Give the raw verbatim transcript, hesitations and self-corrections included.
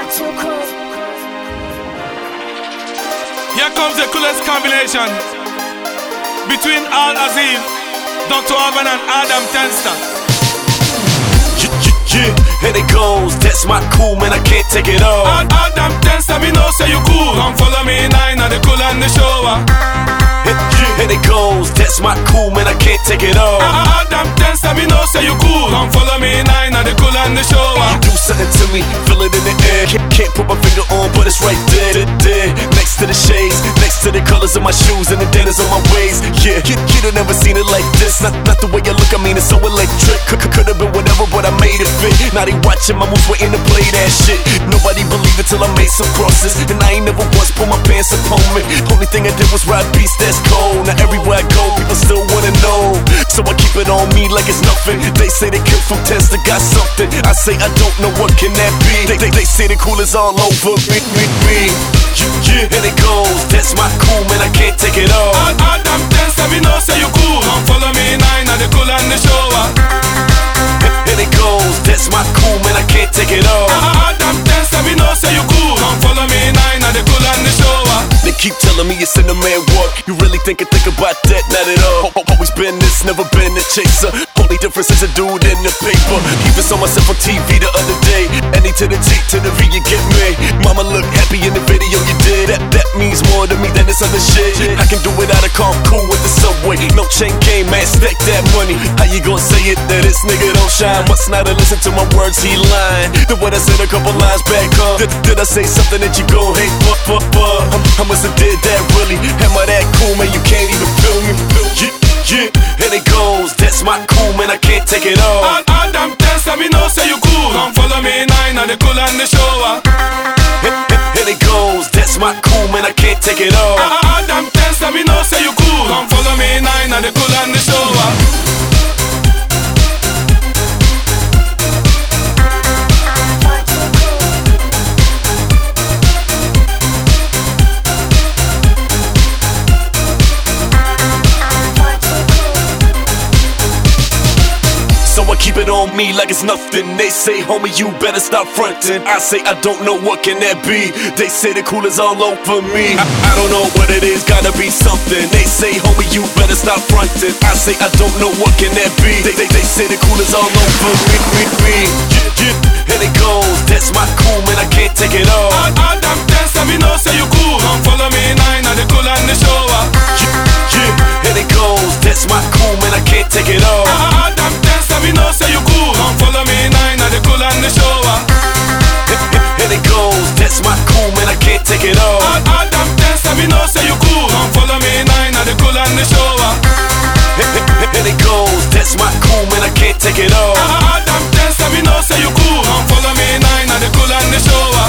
Here comes the coolest combination between Al Azim, Doctor Alban and Adam Tenstar. Yeah, here it goes, that's my cool, man, I can't take it all. Adam Tenstar, me know say you cool. Come follow me nine at the cool and the shower. Yeah, here it goes, that's my cool, man, I can't take it all. Adam Tenstar, me know say you cool. Come follow me nine at the cool and the shower. You do something to me, feel it in the air. Can't, can't put my finger on, but it's right there, there, next to the shades, next to the colors of my shoes and the denters on my waist. Yeah, you, you'd have never seen it like this. Not, not the way you look, I mean it's so electric. Could, could have been whatever, but I made it fit. Now they watching my moves, waiting to play that shit. Nobody believed it till I made some crosses, and I ain't never once pull my pants up on me. Only thing I did was ride beats that's cold. Now everywhere I go, people still wanna know, so I keep it on me like it's nothing. They say they killed from Tenstar, got something. I say I don't know, what can that be? They, they, they say the cool is all over me, me, me. Yeah, here it goes, that's my cool, man, I can't take it all. Adam Tenstar, me know say you cool. Come follow me nine at the cool and the shower. Here it goes, that's my cool, man, I can't take it all. Adam Tenstar, me know say you cool. Come follow me nine at the cool and the shower. They keep telling me it's in the man walk. You really think I think about that? Not at all. Always been this, never been a chaser. Only difference is a dude in the paper. Even saw myself on T V the other day. Any to the T to the V, you get me. Mama look happy in the video you did. That that means more to me than this other shit. I can do it out of calm, cool with the subway. No chain game, man, stack that money. How you gonna say it that this nigga don't shine? Must not have listened to my words, he lying. The what I said a couple lines back up. Did, did I say something that you gon' hate? Fuck, fuck, fuck. I must have did that really. Am I that cool, man? You can't even feel me. Yeah, yeah, here it goes. That's my cool, man. I can't take it all. Adam Tenstar, me know say you cool. Come follow me nine at the cool and the shower. Here it goes. That's my cool, man. I can't take it all. Adam Tenstar, me know say you cool. Come follow me nine at the cool and the shower. Keep it on me like it's nothing. They say, homie, you better stop frontin'. I say, I don't know, what can that be? They say the cool is all over me. I, I don't know what it is, gotta be something. They say, homie, you better stop frontin'. I say, I don't know, what can that be? They, they, they say the cool is all over me, me, me. Yeah, yeah, here it goes, that's my cool, man, I can't take it all. Adam Tenstar, me know say you cool. Come follow me nine at the cool and the shower. Yeah, yeah, here it goes, that's my cool, man, I can't take it all. Adam Tenstar, me know say you cool. Come follow me nine at the cool and the shower. Here it goes, that's my cool, man, I can't take it all. Adam Tenstar, me know say you cool. Come follow me nine at the cool and the shower. Here it goes, that's my cool, man, I can't take it all. Adam Tenstar, me know say you cool. Come follow me nine at the cool and the shower.